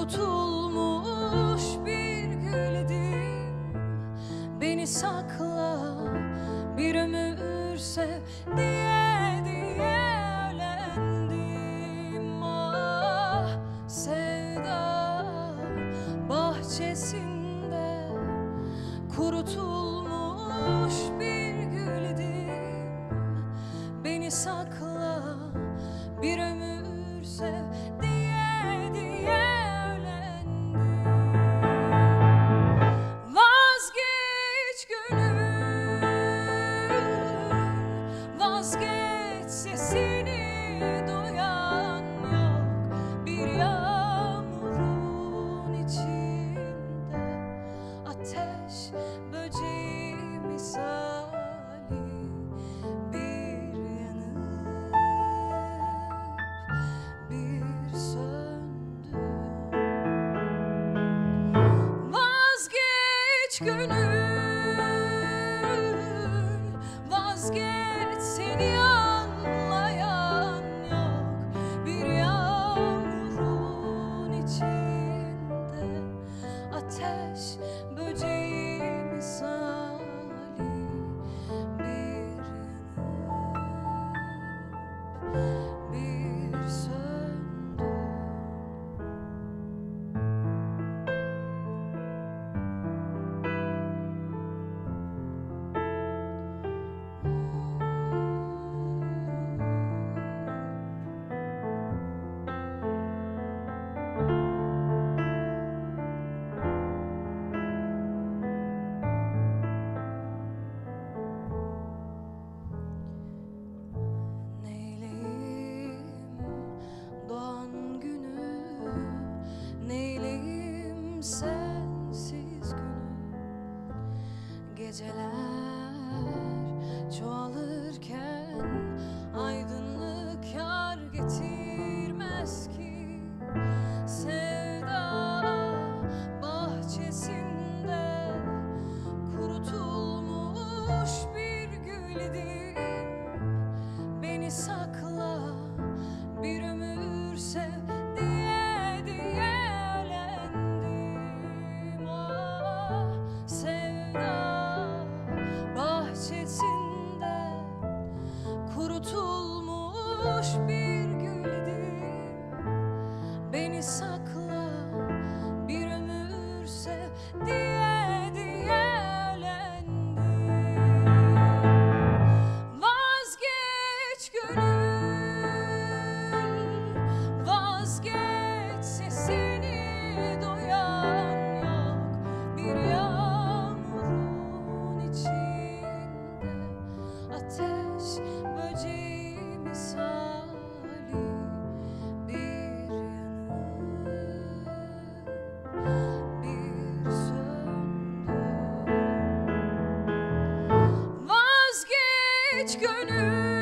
kurutulmuş bir güldim. Beni sakla, bir ömür sev diye ölendim. Ah, sevda bahçesinde kurutulmuş bir güldim. Beni sakla, bir ömür sev diye ölendim. Vazgeç gönül, vazgeç, sesini duyan yok. Bir yağmurun içinde ateş böceği misali bir yanıp bir söndü. Vazgeç gönül, vazgeç, seni anlayan yok. Bir yağmurun içinde ateş böceği misali bir yanıp bir söndü. Neyleyim doğan günü, neyleyim sensiz günü. Geceler çoğalırken aydınlık yar getirmez ki. Sevda bahçesinde kurutulmuş bir güldim. Beni sakla, bir ömür sev diye ölendim. Ah, sevda bahçesinde kurutulmuş bir güldim. Beni sakla, bir ömür sev diye ölendim. Vazgeç gönül, vazgeç, sesini duyan yok. Bir yağmurun içinde ateş böceği misali bir yanıp bir söndü. Vazgeç gönül,